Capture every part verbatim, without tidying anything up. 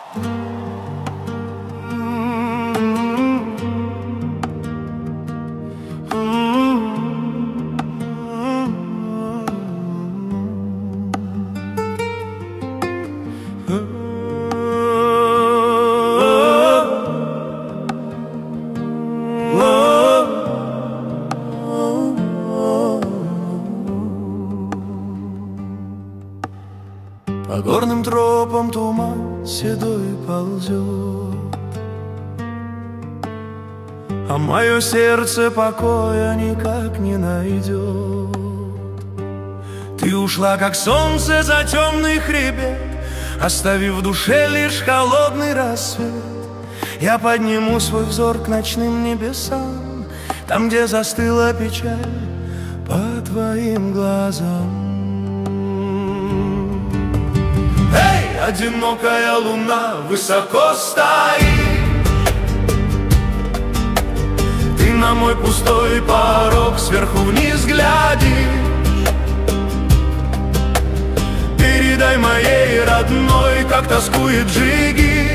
По горным тропам туман седой ползет, а мое сердце покоя никак не найдет. Ты ушла, как солнце, за темный хребет, оставив в душе лишь холодный рассвет. Я подниму свой взор к ночным небесам, там, где застыла печаль по твоим глазам. Эй, одинокая луна высоко стоит, ты на мой пустой порог сверху вниз глядишь. Передай моей родной, как тоскует Джиги,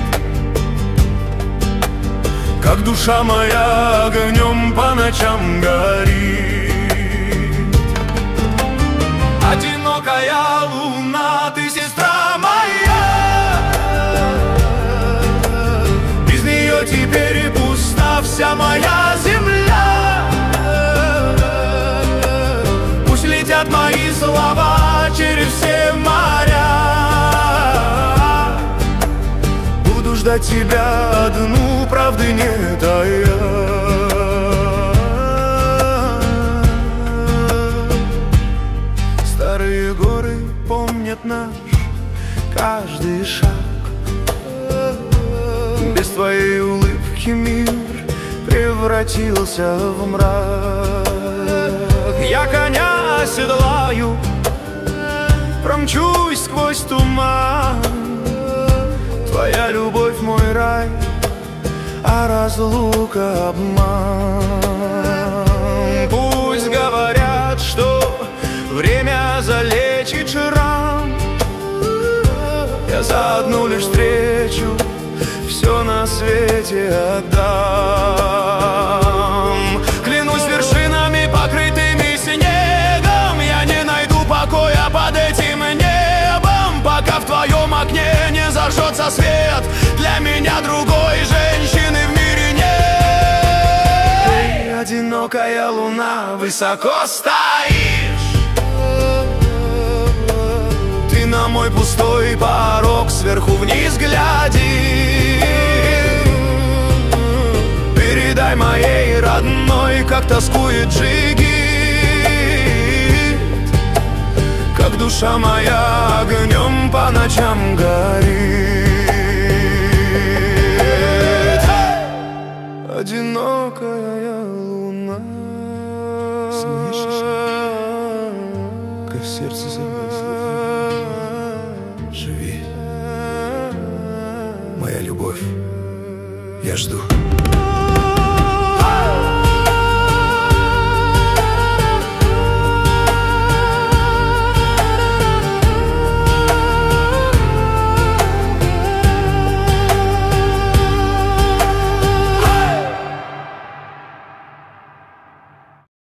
как душа моя огнем по ночам горит. Одинокая луна, ты сестра моя, без нее теперь пуста вся моя земля. Пусть летят мои слова через все моря, буду ждать тебя одну, правды нет, а я. Старые горы помнят наш каждый шаг, без твоей улыбки мир превратился в мрак. Я коня оседлаю, промчусь сквозь туман, твоя любовь мой рай, а разлука обман. Пусть говорят, что время залечит шрам, я за одну лишь встречу все на свете отдам. Клянусь вершинами, покрытыми снегом, я не найду покоя под этим небом, пока в твоем окне не зажжется свет. Для меня другой женщины в мире нет. Эй, одинокая луна, высоко стоишь, ты на мой пустой порог сверху вниз глядишь. Передай моей родной, как тоскует Джиги, как душа моя огнем по ночам горит. Одинокая луна, слышишь, как в сердце забылось. Живи, моя любовь, я жду.